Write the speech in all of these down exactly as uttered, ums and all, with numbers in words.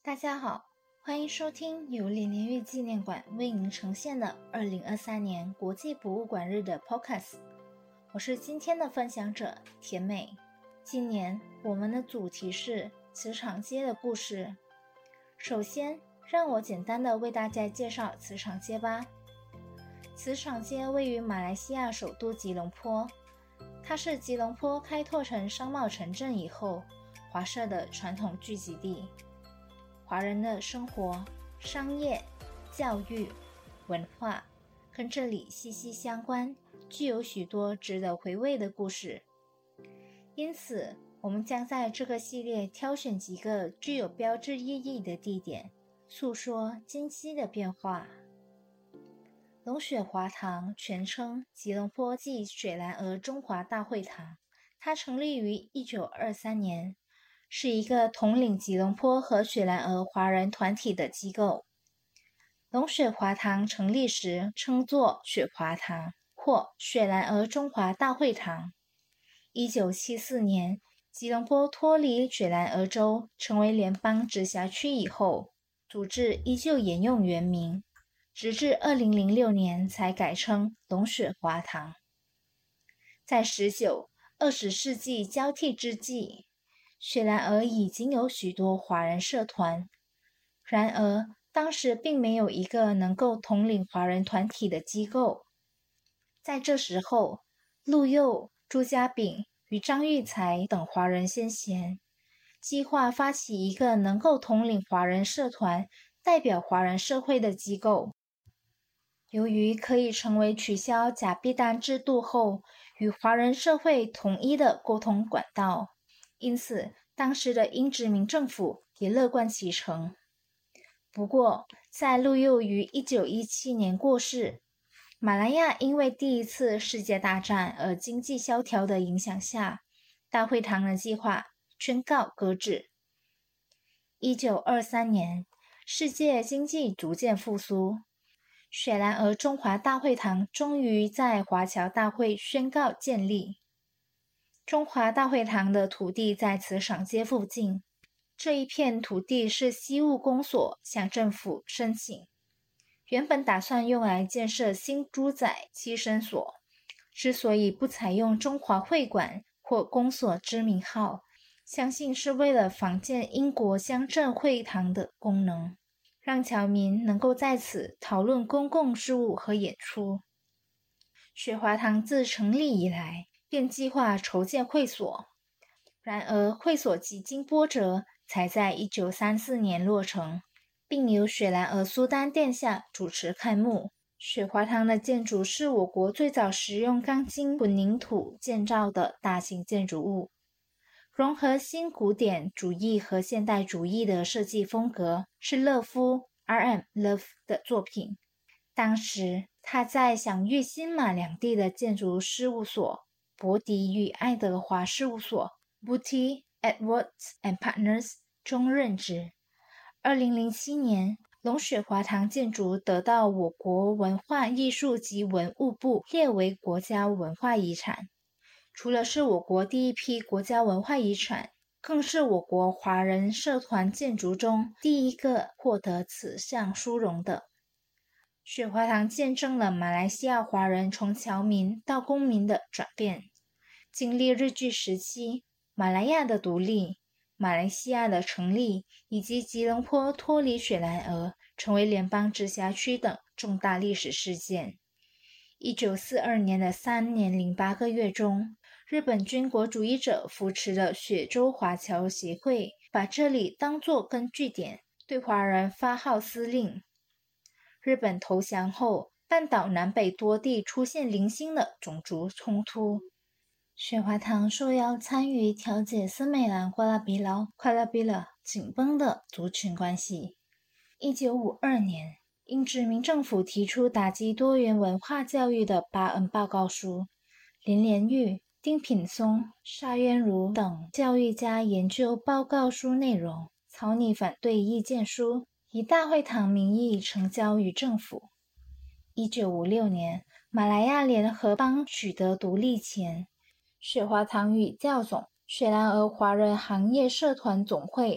大家好，欢迎收听由李连玉纪念馆为您呈现的二零二三年国际博物馆日的 Podcast。 我是今天的分享者甜美。今年我们的主题是磁场街的故事。首先让我简单的为大家介绍磁场街吧。磁场街位于马来西亚首都吉隆坡，它是吉隆坡开拓成商贸城镇以后华社的传统聚集地。华人的生活、商业、教育、文化跟这里息息相关，具有许多值得回味的故事。因此，我们将在这个系列挑选几个具有标志意义的地点，诉说今昔的变化。龙雪华堂全称吉隆坡暨雪兰莪中华大会堂，它成立于一九二三年，是一个统领吉隆坡和雪兰莪华人团体的机构。龙雪华堂成立时称作雪华堂或雪兰莪中华大会堂。一九七四年，吉隆坡脱离雪兰莪州，成为联邦直辖区以后，组织依旧沿用原名，直至二零零六年才改称龙雪华堂。在十九、二十世纪交替之际，雪兰莪已经有许多华人社团，然而当时并没有一个能够统领华人团体的机构。在这时候，陆佑、朱家炳与张育才等华人先贤计划发起一个能够统领华人社团、代表华人社会的机构。由于可以成为取消甲必丹制度后与华人社会统一的沟通管道，因此当时的英殖民政府也乐观其成。不过在陆佑于一九一七年过世，马来亚因为第一次世界大战而经济萧条的影响下，大会堂的计划宣告搁置。一九二三年，世界经济逐渐复苏，雪兰莪中华大会堂终于在华侨大会宣告建立。中华大会堂的土地在磁场街附近，这一片土地是西务公所向政府申请，原本打算用来建设新猪仔栖身所，之所以不采用中华会馆或公所之名号，相信是为了仿建英国乡镇会堂的功能，让侨民能够在此讨论公共事务和演出。雪华堂自成立以来便计划筹建会所，然而会所几经波折，才在一九三四年落成，并由雪兰莪苏丹殿下主持开幕。雪华堂的建筑是我国最早使用钢筋混凝土建造的大型建筑物，融合新古典主义和现代主义的设计风格，是勒夫 R M Love 的作品。当时他在享誉新马两地的建筑事务所伯迪与爱德华事务所 Booty Edwards and Partners 中任职。二零零七年，龙雪华堂建筑得到我国文化艺术及文物部列为国家文化遗产。除了是我国第一批国家文化遗产，更是我国华人社团建筑中第一个获得此项殊荣的。雪华堂见证了马来西亚华人从侨民到公民的转变，经历日据时期、马来亚的独立、马来西亚的成立，以及吉隆坡脱离雪兰莪成为联邦直辖区等重大历史事件。一九四二年的三年零八个月中，日本军国主义者扶持的雪州华侨协会把这里当作根据点，对华人发号施令。日本投降后，半岛南北多地出现零星的种族冲突。雪华堂受邀参与调解斯美兰瓜拉比劳瓜拉比拉紧绷的族群关系。一九五二年，英殖民政府提出打击多元文化教育的巴恩报告书，林连玉、丁品松、沙渊如等教育家研究报告书内容，草拟反对意见书，以大会堂名义呈交于政府。一九五六年，马来亚联合邦取得独立前，雪华堂与教总雪兰莪华人行业社团总会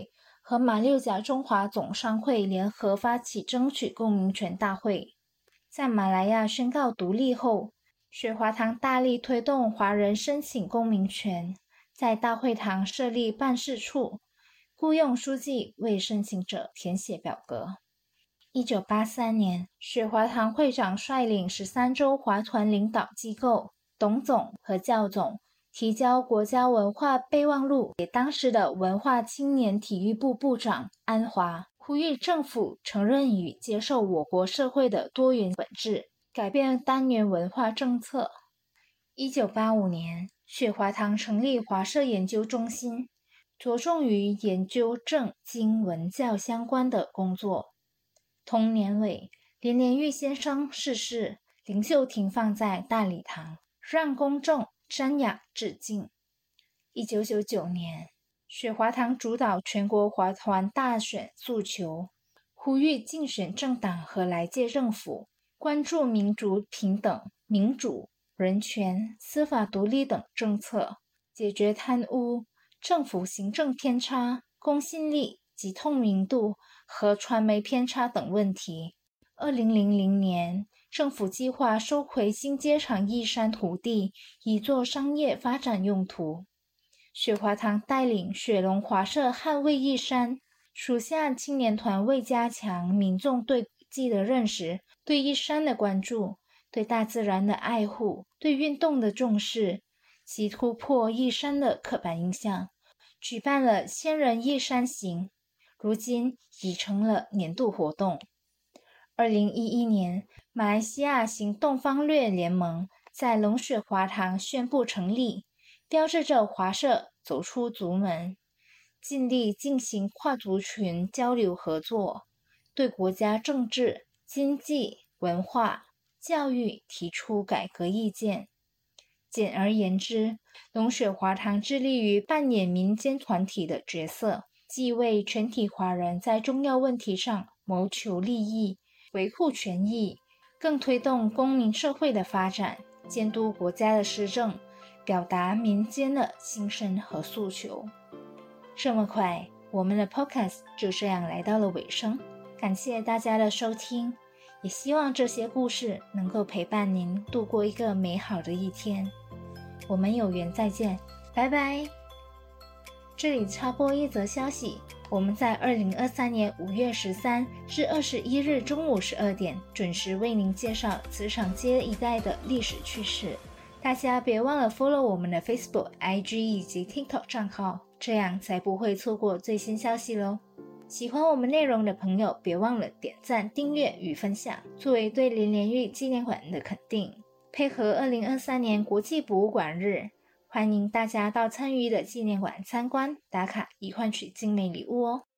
和马六甲中华总商会联合发起争取公民权大会。在马来亚宣告独立后，雪华堂大力推动华人申请公民权，在大会堂设立办事处，雇用书记为申请者填写表格。一九八三年，雪华堂会长率领十三州华团领导机构、董总和教总提交国家文化备忘录给当时的文化青年体育部部长安华，呼吁政府承认与接受我国社会的多元本质，改变单元文化政策。一九八五年，雪华堂成立华社研究中心，着重于研究政经文教相关的工作。同年尾，连连玉先生逝世，灵柩停放在大礼堂，让公众瞻仰致敬。一九九九年，雪华堂主导全国华团大选诉求，呼吁竞选政党和来届政府关注民族平等、民主、人权、司法独立等政策，解决贪污、政府行政偏差、公信力及透明度和传媒偏差等问题。二零零零年，政府计划收回新街场义山土地，以作商业发展用途。雪华堂带领雪龙华社捍卫义山，属下青年团为加强民众对古迹的认识、对义山的关注、对大自然的爱护、对运动的重视及突破义山的刻板印象，举办了仙人义山行，如今已成了年度活动。二零一一年，马来西亚行动方略联盟在龙雪华堂宣布成立，标志着华社走出族门，尽力进行跨族群交流合作，对国家政治、经济、文化、教育提出改革意见。简而言之，龙雪华堂致力于扮演民间团体的角色，既为全体华人在重要问题上谋求利益、维护权益，更推动公民社会的发展，监督国家的施政，表达民间的心声和诉求。这么快，我们的 podcast 就这样来到了尾声，感谢大家的收听，也希望这些故事能够陪伴您度过一个美好的一天。我们有缘再见，拜拜。这里插播一则消息，我们在二零二三年五月十三至二十一日中午十二点准时为您介绍磁场街一带的历史趣事，大家别忘了 follow 我们的 Facebook、I G 以及 TikTok 账号，这样才不会错过最新消息咯。喜欢我们内容的朋友，别忘了点赞、订阅与分享，作为对连连玉纪念馆的肯定。配合二零二三年国际博物馆日，欢迎大家到参与的纪念馆参观打卡，以换取精美礼物哦。